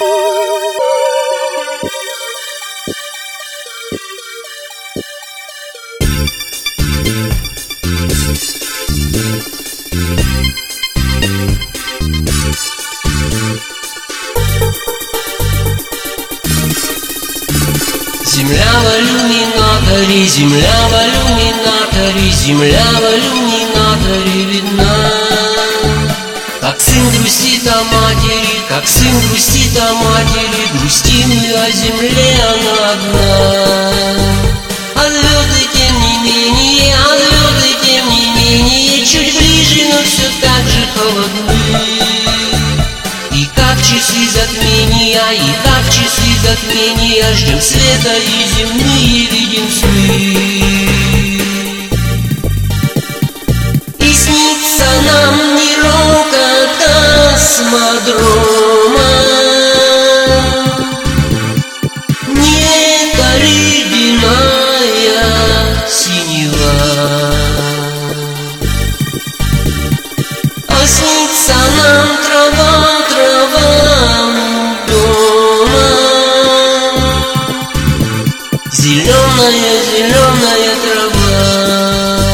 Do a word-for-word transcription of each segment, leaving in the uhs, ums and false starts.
Земля в иллюминаторе, земля в иллюминаторе, земля в иллюминаторе видна. Как сын грустит о матери, как сын грустит о матери, грустим мы о земле, она одна. А звезды тем не менее, а звезды тем не менее, чуть ближе, но все так же холодны. И как часы затмения, и как часы затмения, ждем света и земные видим сны. И снится нам не рокот космодрома, не ледяная синева, а снится нам трава, трава дома, зеленая, зеленая трава.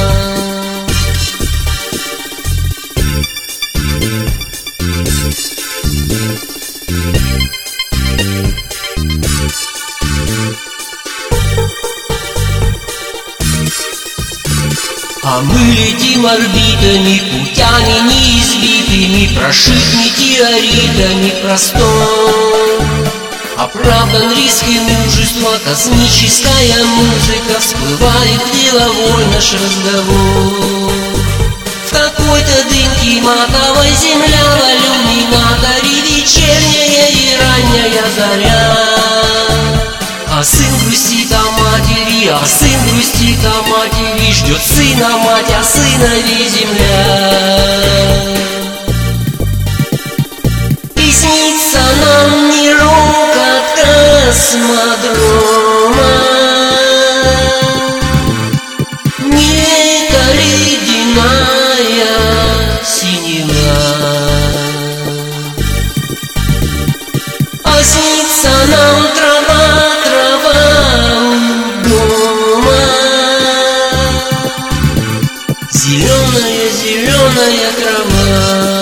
А мы летим орбитами, путями неизбитыми, прошит метеоритами простор. Оправдан риск и мужество, космическая музыка, всплывает в деловой наш разговор. В какой-то дымке матовой земля в иллюминаторе, вечерняя и ранняя заря. А сын грустит о матери, а сын грустит о матери, ждет сына мать, а сыновей земля. И снится нам не рокот космодрома, не ледяная синева, а снится нам трава, зеленая, зеленая трава.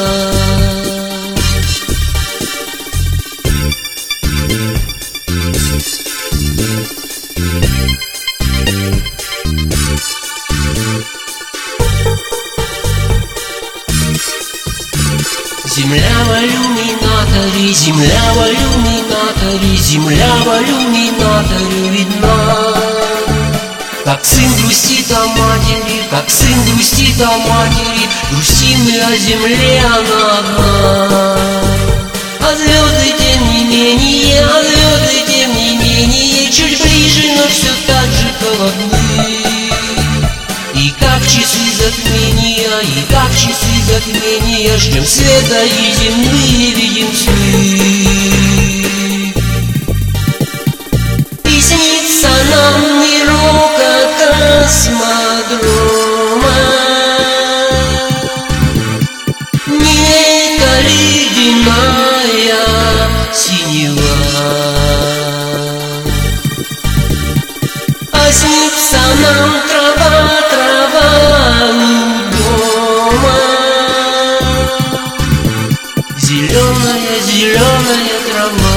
Земля в иллюминаторе, земля в иллюминаторе, земля в иллюминаторе видна. Как сын грустит о матери, как сын грустит о матери, грустим мы о земле, она одна. А звезды тем не менее, а звезды тем не менее, чуть ближе, но все так же холодны. И как часы затмения, и как часы затмения, ждем света и земные видим сны. И снится нам не рокот космодрома, не ледяная синева, а снится нам трава, трава дома, зеленая, зеленая трава.